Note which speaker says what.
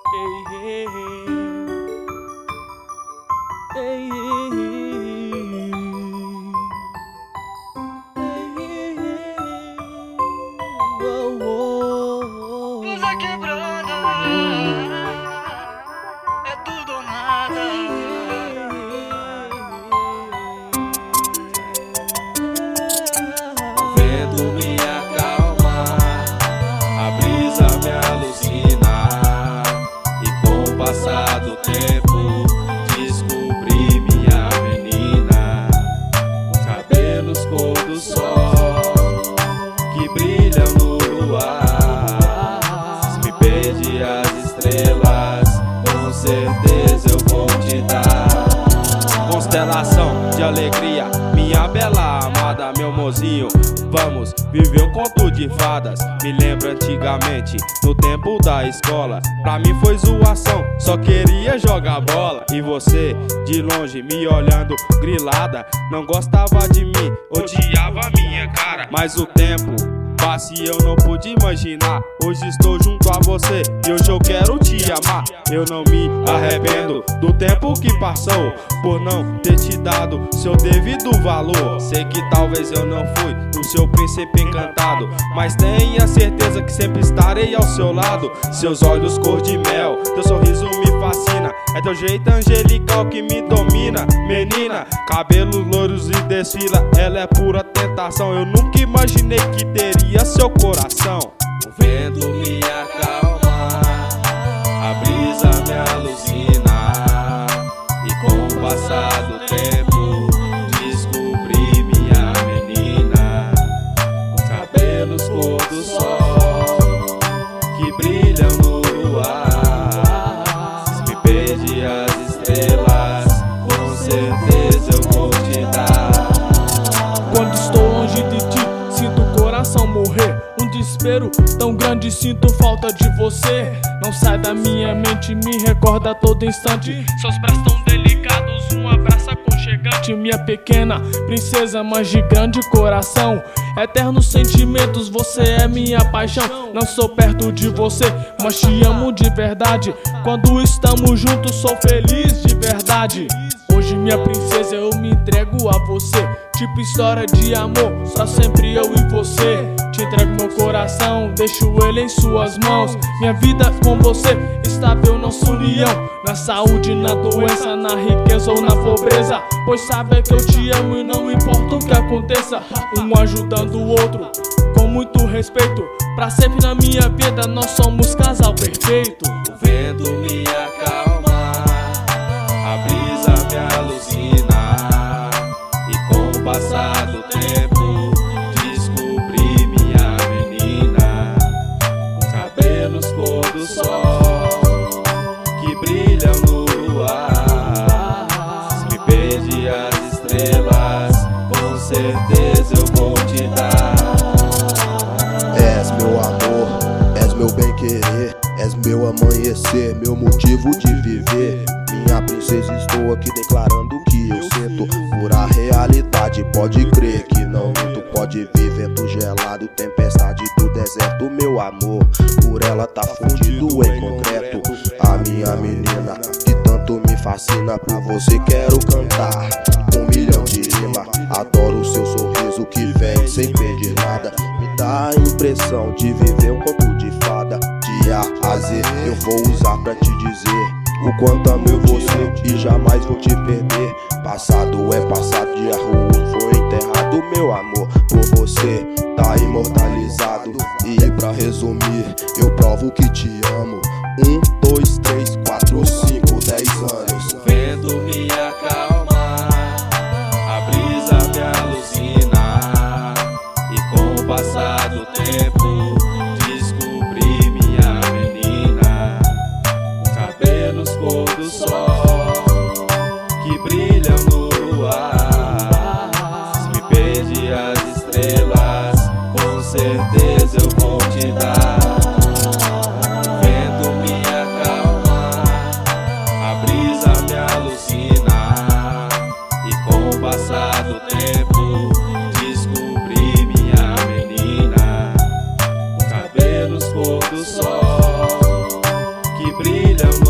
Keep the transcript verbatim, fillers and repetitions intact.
Speaker 1: Usa quebrada, é tudo ou nada.
Speaker 2: O vento me acalma, a brisa me alucina, e com o passar do tempo descobri minha menina, com cabelos cor do sol que brilham no luar. Se me pede as estrelas, com certeza eu vou te dar. Constelação de alegria, minha bela amada, meu mozinho, vamos viver um conto de fadas. Me lembro antigamente, no tempo da escola, pra mim foi zoação, só queria jogar bola. E você, de longe, me olhando grilada, não gostava de mim, odiava minha cara. Mas o tempo passa e eu não pude imaginar. Hoje estou junto a você e hoje eu quero te amar. Eu não me arrependo do tempo que passou, por não ter te dado seu devido valor. Sei que talvez eu não fui o seu príncipe encantado, mas tenha certeza que sempre estarei ao seu lado. Seus olhos cor de mel, teu sorriso me fascina, é teu jeito angelical que me domina. Menina, cabelos louros e desfila, ela é pura tentação. Eu nunca imaginei que teria seu coração. O vento me acalma, a brisa me alucina, e com o passar do tempo descobri minha menina, com cabelos cor do sol que brilham no luar. Se me pede as estrelas, com certeza eu vou te dar.
Speaker 3: Quando estou longe de ti, sinto o coração morrer. Um desespero tão grande, sinto falta de você. Não sai da minha mente, me recorda a todo instante. Seus braços tão delicados, um abraço aconchegante. Minha pequena princesa, mas de grande coração. Eternos sentimentos, você é minha paixão. Não sou perto de você, mas te amo de verdade. Quando estamos juntos, sou feliz de verdade. Hoje, minha princesa, eu me entrego a você. Tipo história de amor, só sempre eu e você. Te entrego meu coração, deixo ele em suas mãos. Minha vida com você, estável nossa união. Na saúde, na doença, na riqueza ou na pobreza. Pois sabe que eu te amo e não importa o que aconteça. Um ajudando o outro, com muito respeito. Pra sempre na minha vida, nós somos casal perfeito.
Speaker 2: O vento me acalma, a brisa me alucina, e com o passar do tempo descobri minha menina, com cabelos cor do sol que brilham no luar. Se me pede as estrelas, com certeza eu vou te dar.
Speaker 4: És meu amor, és meu bem-querer, és meu amanhecer, meu motivo de viver. Minha princesa, estou aqui declarando o que eu sinto. Pura realidade, pode crer que não minto. Pode vir vento gelado, tempestade do deserto. Meu amor, por ela tá fundido em concreto. A minha menina, que tanto me fascina, pra você quero cantar um milhão de rima. Adoro o seu sorriso que vem sem pedir nada. Me dá a impressão de viver um conto de fada. De A a Z eu vou usar pra te dizer o quanto amo você e jamais vou te perder. Passado é passado, dia ruim foi enterrado. Meu amor por você tá imortalizado. E pra resumir, eu provo que te amo. Um, dois, três, quatro, cinco, dez anos.
Speaker 2: O vento me acalma, a brisa me alucina, e com o passar do tempo descobri minha menina, com cabelos cor do sol que brilham no luar. Se me pede as estrelas, com certeza eu vou te dar. O vento me acalma, que brilham